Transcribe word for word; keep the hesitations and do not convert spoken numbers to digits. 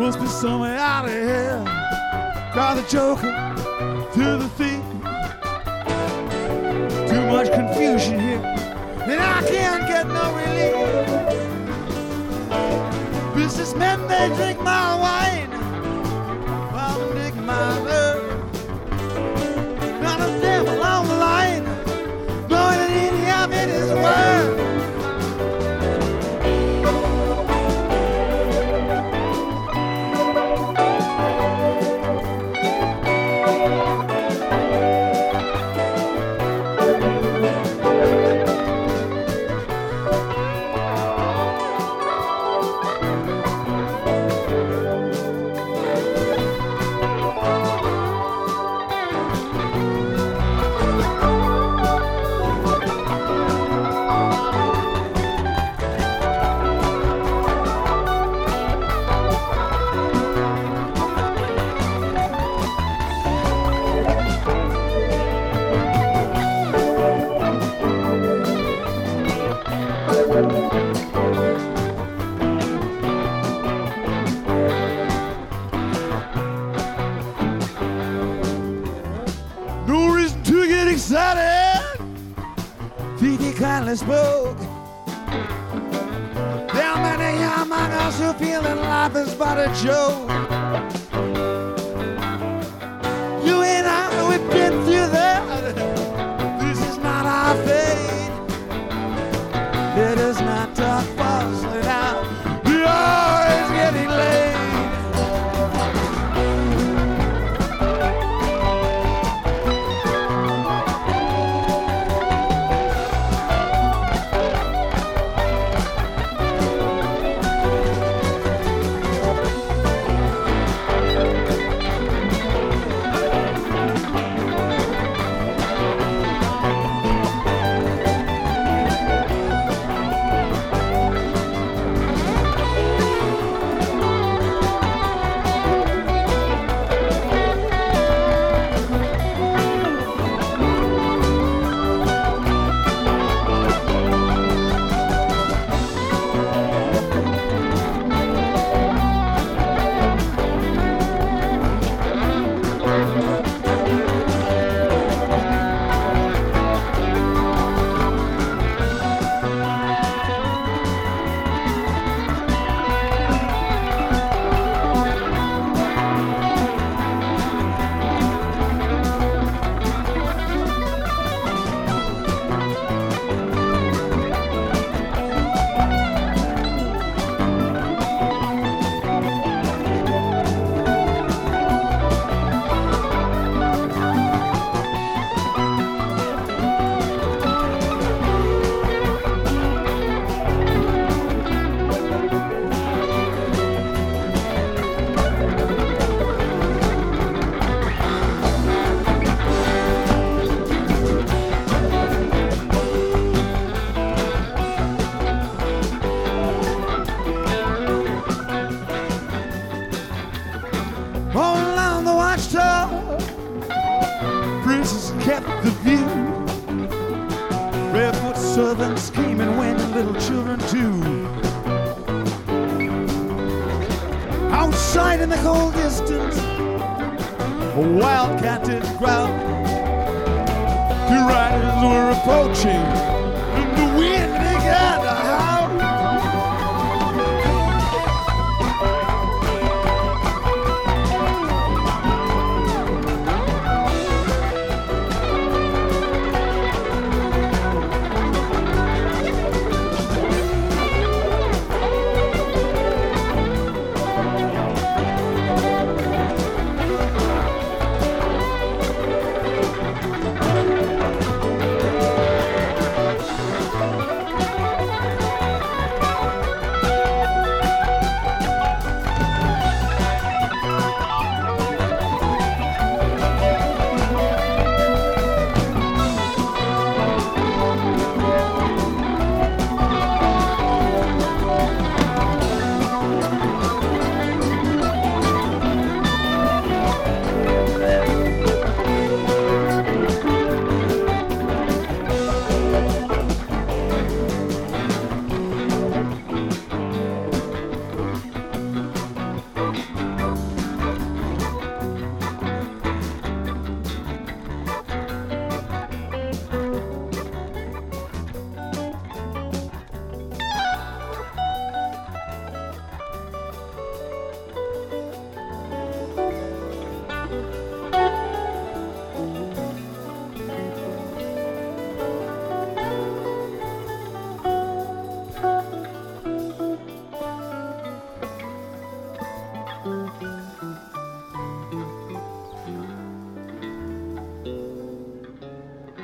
Must be somewhere out of here. Call the joker to the thief. Too much confusion here, and I can't get no relief. Businessmen, they drink my wine while they drink my nerve. Got a devil on the line, blowing an idiot in his word. No reason to get excited. Phoebe kindly spoke. There are many among us who feel that life is but a joke. You and I, we've been through that. This is not our fate. It is not talk falsely now. The hour is getting late. All along the watchtower, princess kept the view. Barefoot servants came and went, and little children too. Outside in the cold distance, a wildcat did growl. Two riders were approaching, and the wind